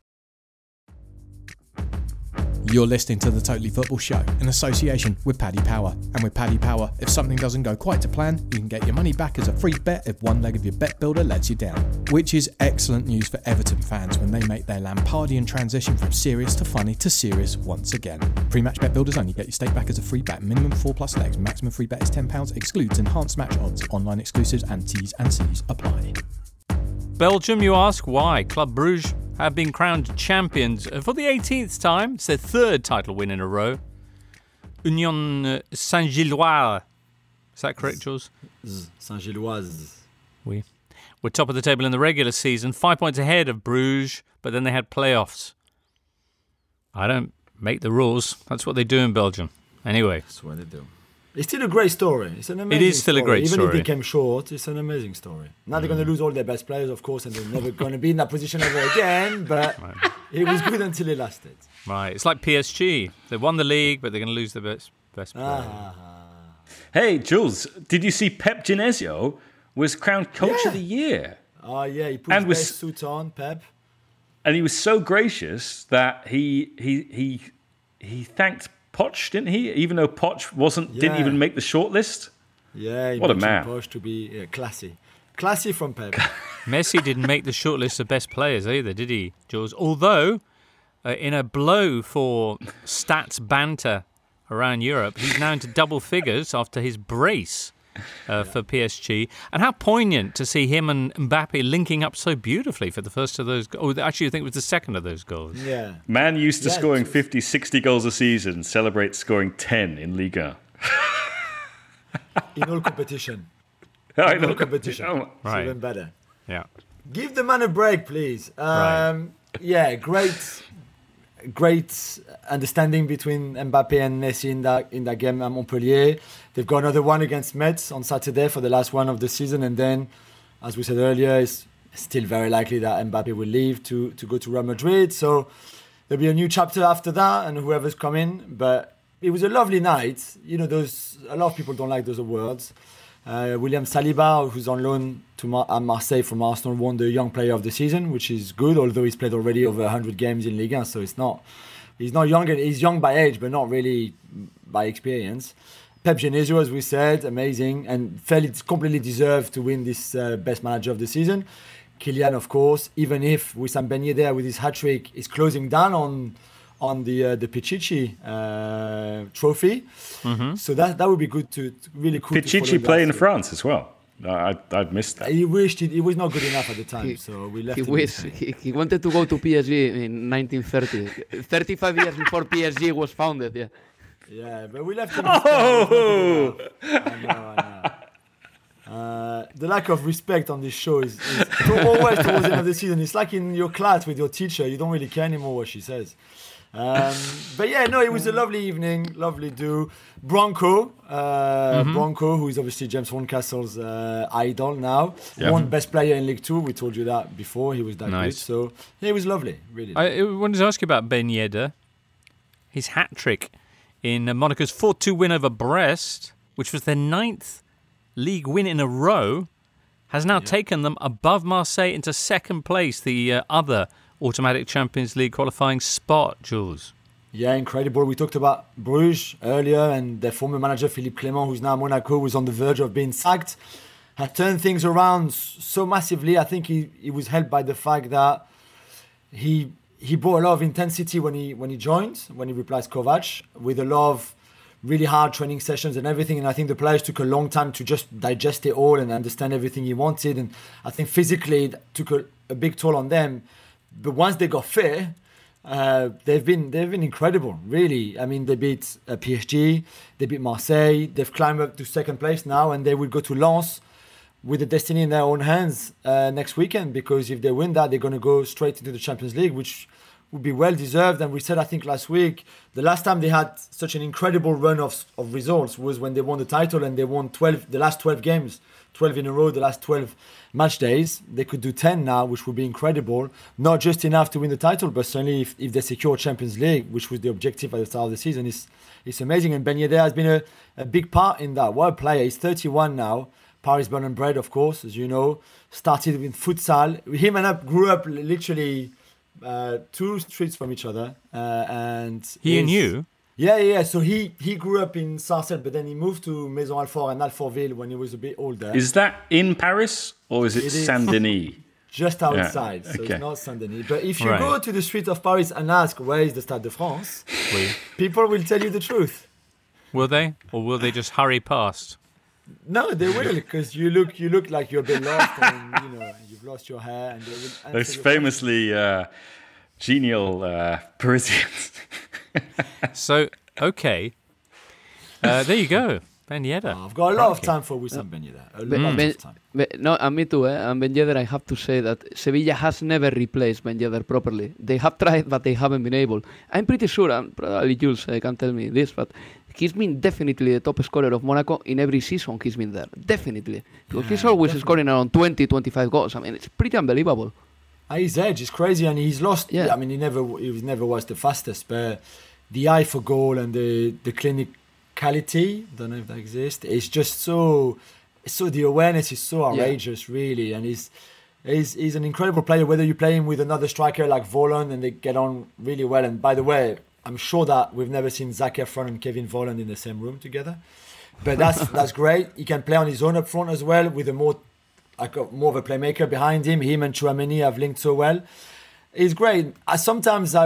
You're listening to The Totally Football Show in association with Paddy Power. And with Paddy Power, if something doesn't go quite to plan, you can get your money back as a free bet if one leg of your bet builder lets you down. Which is excellent news for Everton fans when they make their Lampardian transition from serious to funny to serious once again. Pre-match bet builders only get your stake back as a free bet. Minimum 4+ legs. Maximum free bet is £10. Excludes enhanced match odds. Online exclusives and T's and C's apply. Belgium, you ask why? Club Brugge have been crowned champions for the 18th time. It's their third title win in a row. Union Saint-Gilloise. Is that correct, Jules? Saint-Gilloise. Oui. We're top of the table in the regular season, 5 points ahead of Bruges, but then they had playoffs. I don't make the rules. That's what they do in Belgium. Anyway. That's what they do. It's still a great story. It's an amazing It is still story. a great story. Even if it came short, it's an amazing story. Now they're going to lose all their best players, of course, and they're never going to be in that position ever again, but it was good until it lasted. Right. It's like PSG. They won the league, but they're going to lose the best players. Hey, Jules, did you see Pep Genesio was crowned Coach of the Year? Oh, yeah, he put his best suit on, Pep. And he was so gracious that he thanked Poch, didn't he? Even though Poch didn't even make the shortlist. Yeah, what a man! Poch to be classy from Pep. Messi didn't make the shortlist of best players either, did he, Jules? Although in a blow for stats banter around Europe, he's now into double figures after his brace for PSG. And how poignant to see him and Mbappe linking up so beautifully for the first of those goals. Actually, I think it was the second of those goals. Yeah. Man used to scoring 50, 60 goals a season, celebrates scoring 10 in Liga. In all competition. In all competition. Oh, it's even better. Yeah. Give the man a break, please. Yeah, great understanding between Mbappe and Messi in that game at Montpellier. They've got another one against Metz on Saturday for the last one of the season, and then, as we said earlier, it's still very likely that Mbappe will leave to go to Real Madrid. So there'll be a new chapter after that, and whoever's coming. But it was a lovely night. You know, a lot of people don't like those awards. William Saliba, who's on loan at Marseille from Arsenal, won the Young Player of the Season, which is good, although he's played already over 100 games in Ligue 1, so he's not young. He's young by age, but not really by experience. Pep Genesio, as we said, amazing, and completely deserved to win this Best Manager of the Season. Kylian, of course, even if Wissam Ben Yedder with his hat-trick is closing down on the Pichichi trophy. Mm-hmm. So that would be good to really cool. Pichichi play in France as well. I'd missed that. He wished he was not good enough at the time, so we left him. He wanted to go to PSG in 1930, 35 years before PSG was founded. Yeah. Yeah, but we left him. Oh! I know. The lack of respect on this show is always towards the end of the season. It's like in your class with your teacher. You don't really care anymore what she says. But yeah, no, it was a lovely evening, lovely do. Bronco, who is obviously James Horncastle's idol now, won Best Player in League 2. We told you that before. He was that good. So yeah, it was lovely, really. I wanted to ask you about Ben Yedder. His hat-trick in Monaco's 4-2 win over Brest, which was their 9th league win in a row, has now taken them above Marseille into second place, the other automatic Champions League qualifying spot, Jules. Yeah, incredible. We talked about Bruges earlier, and their former manager, Philippe Clément, who's now at Monaco, was on the verge of being sacked, had turned things around so massively. I think he was helped by the fact that he brought a lot of intensity when he joined, when he replaced Kovac, with a lot of really hard training sessions and everything. And I think the players took a long time to just digest it all and understand everything he wanted. And I think physically it took a big toll on them. But once they got fit, they've been incredible, really. I mean, they beat PSG, they beat Marseille, they've climbed up to second place now, and they will go to Lens with the destiny in their own hands next weekend, because if they win that, they're going to go straight into the Champions League, which would be well deserved. And we said, I think last week, the last time they had such an incredible run of results was when they won the title, and they won the last 12 games, 12 in a row, the last 12 match days. They could do 10 now, which would be incredible. Not just enough to win the title, but certainly if they secure Champions League, which was the objective at the start of the season, it's amazing. And Ben Yedder has been a big part in that. What a player. He's 31 now. Paris born and bred, of course, as you know. Started with futsal. Him and I grew up literally 2 streets from each other. And and you? Yeah. So he grew up in Sarcelles, but then he moved to Maison Alfort and Alfortville when he was a bit older. Is that in Paris or is it Saint-Denis? Just outside, so it's not Saint-Denis. But if you go to the street of Paris and ask where is the Stade de France, people will tell you the truth. Will they? Or will they just hurry past? No, they will, because you look like you're a bit lost, and you've lost your hair, and they will. Those famously genial Parisians. So okay, there you go, Ben Yedder. I've got a lot of time for Wissam Ben Yedder. A lot of time. No, and me too. And Ben Yedder, I have to say that Sevilla has never replaced Ben Yedder properly. They have tried, but they haven't been able. I'm pretty sure, and probably Jules can tell me this, but he's been definitely the top scorer of Monaco in every season he's been there. Definitely. Because he's always scoring around 20, 25 goals. I mean, it's pretty unbelievable. His edge is crazy, and he's lost. Yeah. I mean, he never was the fastest, but the eye for goal and the clinicality, don't know if that exists, it's just so the awareness is so outrageous, really. And he's an incredible player, whether you play him with another striker like Volland and they get on really well. And by the way, I'm sure that we've never seen Zac Efron and Kevin Volland in the same room together. But that's great. He can play on his own up front as well, with more of a playmaker behind him. Him and Chouameni have linked so well. It's great. Sometimes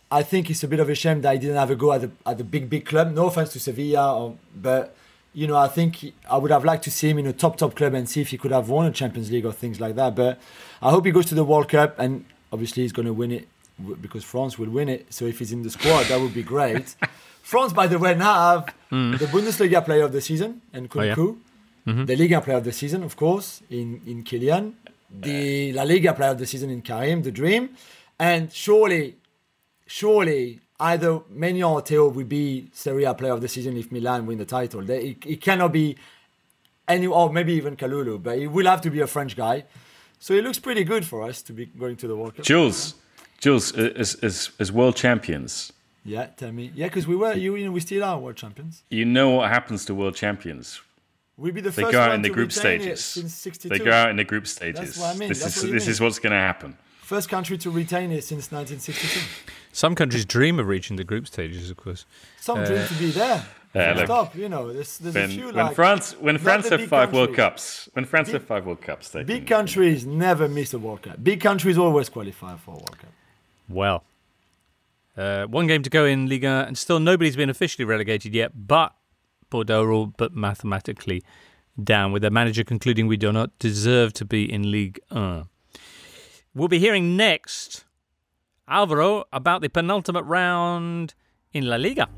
I think it's a bit of a shame that he didn't have a go at the big club. No offense to Sevilla, but I think I would have liked to see him in a top club and see if he could have won a Champions League or things like that. But I hope he goes to the World Cup, and obviously he's going to win it because France will win it. So if he's in the squad, that would be great. France, by the way, now have the Bundesliga Player of the Season in Nkunku, the Liga Player of the Season, of course, in Kylian, the La Liga Player of the Season in Karim, the Dream, and surely either Maignan or Theo will be Serie A Player of the Season if Milan win the title. It cannot be or maybe even Kalulu, but it will have to be a French guy. So it looks pretty good for us to be going to the World Cup. Jules, as world champions. Yeah, tell me. Yeah, because we still are world champions. You know what happens to world champions? We'll be the first they go out one in the to group retain stages. It since 62. They go out in the group stages. That's what I mean. This is what's going to happen. First country to retain it since 1962. Some countries dream of reaching the group stages, of course. Some dream to be there. Stop, there's a few when France have 5 World Cups, big countries never miss a World Cup. Big countries always qualify for a World Cup. Well, one game to go in Liga, and still nobody's been officially relegated yet, but Bordeaux are all but mathematically down, with their manager concluding we do not deserve to be in Ligue 1. We'll be hearing next, Alvaro, about the penultimate round in La Liga.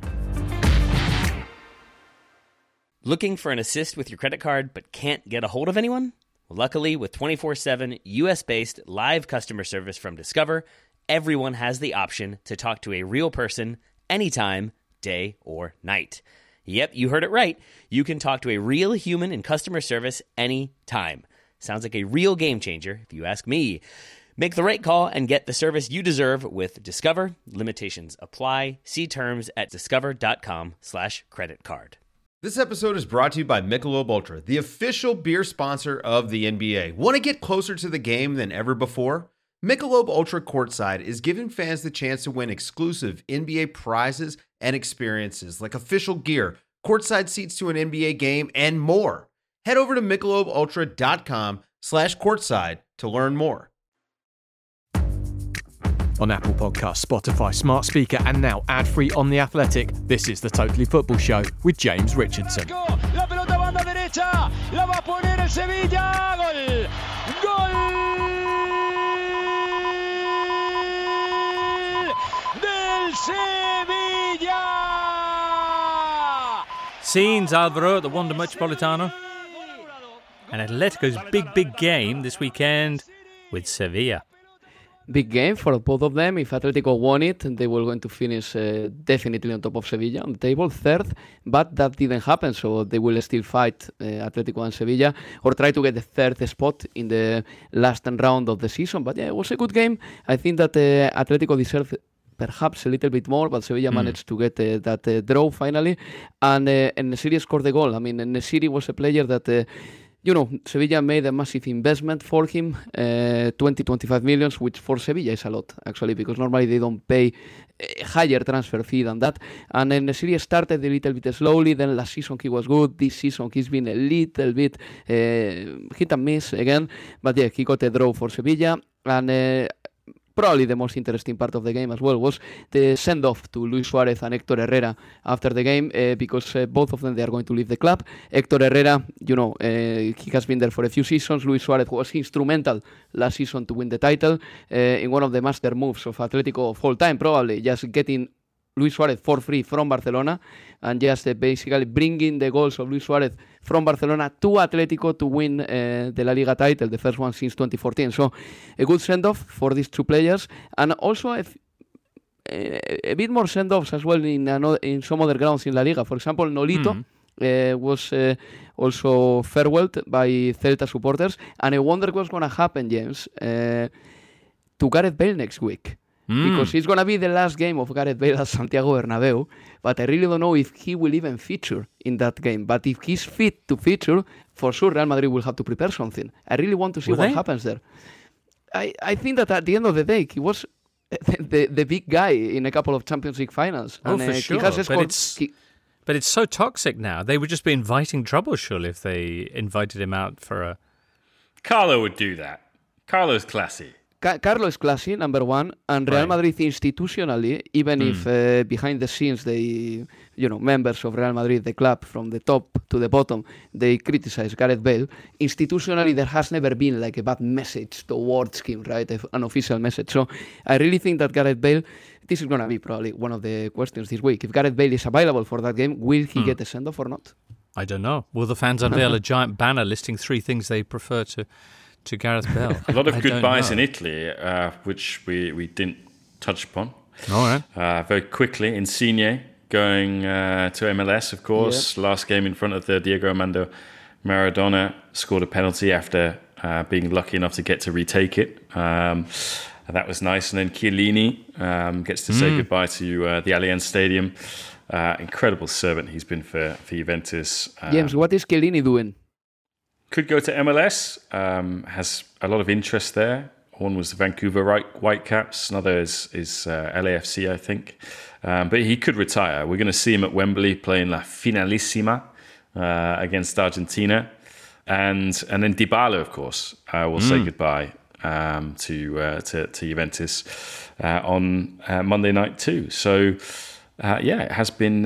Looking for an assist with your credit card but can't get a hold of anyone? Well, luckily, with 24/7 US-based live customer service from Discover, everyone has the option to talk to a real person anytime, day or night. Yep, you heard it right. You can talk to a real human in customer service anytime. Sounds like a real game changer, if you ask me. Make the right call and get the service you deserve with Discover. Limitations apply. See terms at discover.com/creditcard. This episode is brought to you by Michelob Ultra, the official beer sponsor of the NBA. Want to get closer to the game than ever before? Michelob Ultra Courtside is giving fans the chance to win exclusive NBA prizes and experiences like official gear, courtside seats to an NBA game, and more. Head over to MichelobUltra.com/courtside to learn more. On Apple Podcasts, Spotify, Smart Speaker, and now ad-free on The Athletic, this is the Totally Football Show with James Richardson. La pelota banda derecha, la va a poner el Sevilla, gol, gol del Sevilla. Scenes, Alvaro, at the Wanda Metropolitano. And Atletico's big game this weekend with Sevilla. Big game for both of them. If Atletico won it, they were going to finish definitely on top of Sevilla on the table, third, but that didn't happen, so they will still fight Atletico and Sevilla, or try to get the third spot in the last round of the season. But yeah, it was a good game. I think that Atletico deserved perhaps a little bit more, but Sevilla managed to get that draw finally, and Nesiri scored the goal. I mean, Nesiri was a player that Sevilla made a massive investment for him, 20-25 million, which for Sevilla is a lot, actually, because normally they don't pay a higher transfer fee than that. And then Nesiri started a little bit slowly, then last season he was good, this season he's been a little bit hit and miss again, but yeah, he got a draw for Sevilla, and probably the most interesting part of the game as well was the send-off to Luis Suarez and Héctor Herrera after the game, because both of them, they are going to leave the club. Héctor Herrera, he has been there for a few seasons. Luis Suarez was instrumental last season to win the title in one of the master moves of Atletico of all time, probably, just getting Luis Suarez for free from Barcelona and just basically bringing the goals of Luis Suarez from Barcelona to Atletico to win the La Liga title, the first one since 2014. So a good send-off for these two players, and also a bit more send-offs as well in some other grounds in La Liga. For example, Nolito was also farewelled by Celta supporters, and I wonder what's going to happen, James, to Gareth Bale next week. Because it's going to be the last game of Gareth Bale at Santiago Bernabeu, but I really don't know if he will even feature in that game. But if he's fit to feature, for sure Real Madrid will have to prepare something. I really want to see what happens there. I think that at the end of the day, he was the big guy in a couple of Champions League finals. Oh, and, for sure. He has but it's so toxic now. They would just be inviting trouble, surely, if they invited him out for a... Carlo would do that. Carlo's classy. Carlo is classy, number one, and Real Madrid institutionally, even if behind the scenes they, members of Real Madrid, the club, from the top to the bottom, they criticize Gareth Bale. Institutionally, there has never been like a bad message towards him, right? An official message. So I really think that Gareth Bale, this is going to be probably one of the questions this week. If Gareth Bale is available for that game, will he get a send-off or not? I don't know. Will the fans unveil a giant banner listing 3 things they prefer to Gareth Bale? A lot of goodbyes in Italy, which we didn't touch upon. All right. Very quickly, Insigne going to MLS, of course. Yep. Last game in front of the Diego Armando Maradona, scored a penalty after being lucky enough to get to retake it. That was nice. And then Chiellini gets to say goodbye to the Allianz Stadium. Incredible servant he's been for Juventus. James, what is Chiellini doing? Could go to MLS, has a lot of interest there. One was the Vancouver Whitecaps, another is LAFC, I think. But he could retire. We're going to see him at Wembley playing La Finalissima against Argentina. And then Dybala, of course, will say goodbye to Juventus on Monday night too. So, it has been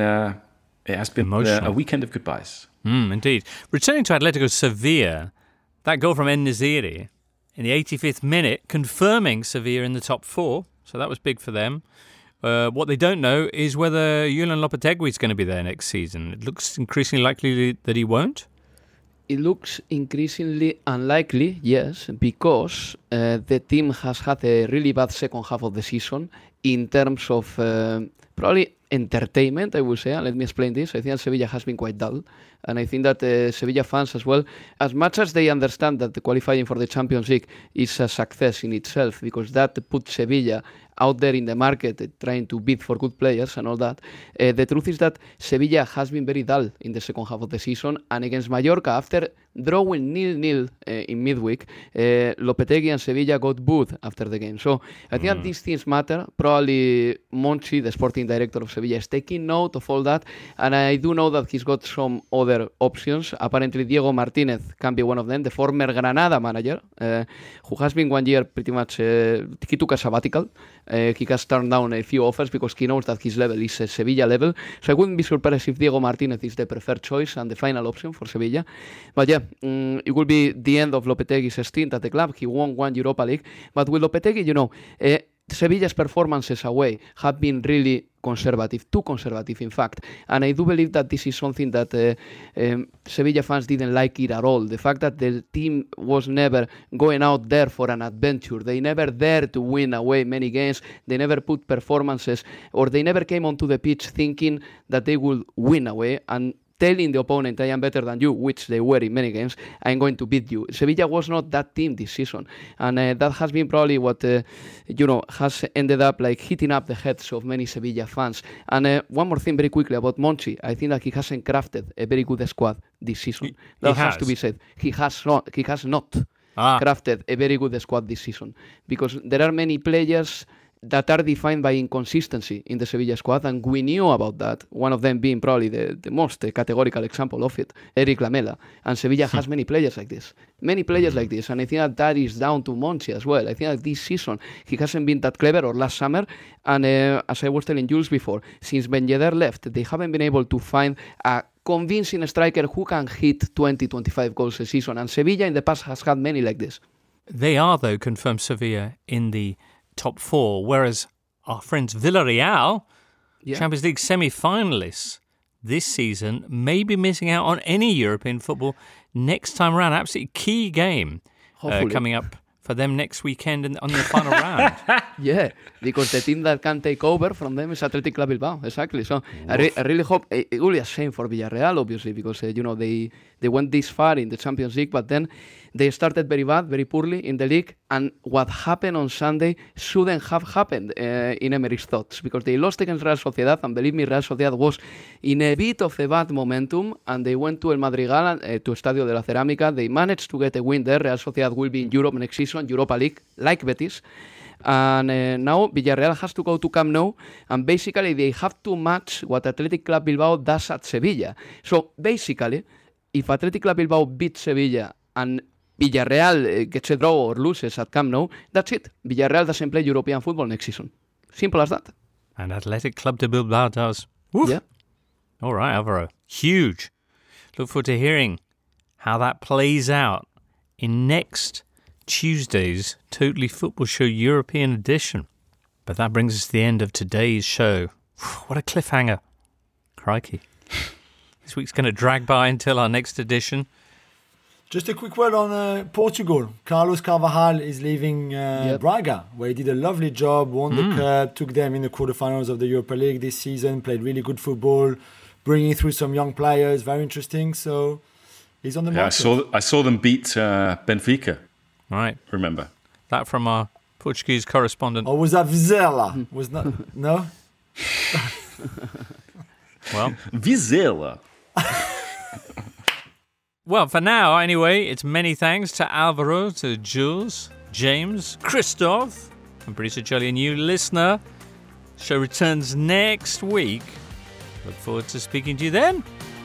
a weekend of goodbyes. Indeed. Returning to Atletico Sevilla, that goal from En-Nesyri in the 85th minute, confirming Sevilla in the top 4. So that was big for them. What they don't know is whether Julen Lopetegui is going to be there next season. It looks increasingly likely that he won't. It looks increasingly unlikely, yes, because the team has had a really bad second half of the season in terms of probably entertainment, I would say. And let me explain this. I think Sevilla has been quite dull. And I think that Sevilla fans as well, as much as they understand that the qualifying for the Champions League is a success in itself, because that puts Sevilla out there in the market trying to bid for good players and all that, the truth is that Sevilla has been very dull in the second half of the season, and against Mallorca, after drawing 0-0 in midweek, Lopetegui and Sevilla got booed after the game. So I think that these things matter. Probably Monchi, the sporting director of Sevilla, is taking note of all that, and I do know that he's got some other options. Apparently Diego Martinez can be one of them, the former Granada manager, who has been 1 year pretty much, he took a sabbatical. He has turned down a few offers because he knows that his level is a Sevilla level. So I wouldn't be surprised if Diego Martinez is the preferred choice and the final option for Sevilla. But yeah, it will be the end of Lopetegui's stint at the club. He won 1 Europa League. But with Lopetegui, Sevilla's performances away have been really conservative, too conservative in fact, and I do believe that this is something that Sevilla fans didn't like it at all. The fact that the team was never going out there for an adventure, they never dared to win away many games, they never put performances, or they never came onto the pitch thinking that they would win away and telling the opponent, I am better than you, which they were in many games, I'm going to beat you. Sevilla was not that team this season. And that has been probably what, has ended up like hitting up the heads of many Sevilla fans. And one more thing very quickly about Monchi. I think that he hasn't crafted a very good squad this season. That has to be said. He has not crafted a very good squad this season. Because there are many players that are defined by inconsistency in the Sevilla squad, and we knew about that, one of them being probably the most categorical example of it, Eric Lamela. And Sevilla has many players like this, and I think that is down to Monchi as well. I think that this season he hasn't been that clever, or last summer, and as I was telling Jules before, since Ben Yedder left, they haven't been able to find a convincing striker who can hit 20-25 goals a season, and Sevilla in the past has had many like this. They are, though, confirmed Sevilla in the top 4, whereas our friends Villarreal, Champions League semi-finalists this season, may be missing out on any European football next time around. Absolutely key game coming up for them next weekend on the final round. Yeah, because the team that can take over from them is Athletic Club Bilbao. Exactly. So I really hope it will be a shame for Villarreal, obviously, because they went this far in the Champions League, but then they started very bad, very poorly in the league, and what happened on Sunday shouldn't have happened in Emery's thoughts, because they lost against Real Sociedad, and believe me, Real Sociedad was in a bit of a bad momentum, and they went to El Madrigal, to Estadio de la Cerámica. They managed to get a win there. Real Sociedad will be in Europe next season, Europa League, like Betis. And now Villarreal has to go to Camp Nou, and basically they have to match what Athletic Club Bilbao does at Sevilla. So basically, if Athletic Club Bilbao beats Sevilla and Villarreal gets a draw or loses at Camp Nou, that's it. Villarreal doesn't play European football next season. Simple as that. And Athletic Club de Bilbao does. Woof. Yeah. All right, Alvaro. Huge. Look forward to hearing how that plays out in next Tuesday's Totally Football Show European edition. But that brings us to the end of today's show. What a cliffhanger. Crikey. This week's going to drag by until our next edition. Just a quick word on Portugal. Carlos Carvalhal is leaving Braga, where he did a lovely job, won the cup, took them in the quarterfinals of the Europa League this season, played really good football, bringing through some young players, very interesting. So he's on the market. I saw them beat Benfica. Right. Remember. That from our Portuguese correspondent. Or was that Vizela? Was not? No? Well, Vizela. Well, for now, anyway, it's many thanks to Alvaro, to Jules, James, Christoph, and producer Charlie, and you listener. Show returns next week. Look forward to speaking to you then.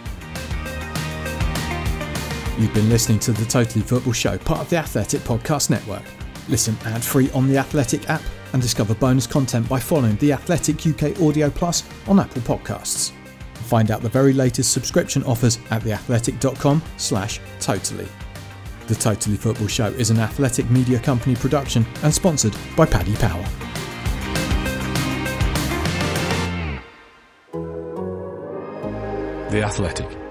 You've been listening to The Totally Football Show, part of the Athletic Podcast Network. Listen ad-free on the Athletic app and discover bonus content by following The Athletic UK Audio Plus on Apple Podcasts. Find out the very latest subscription offers at theathletic.com/totally. The Totally Football Show is an Athletic Media Company production and sponsored by Paddy Power. The Athletic.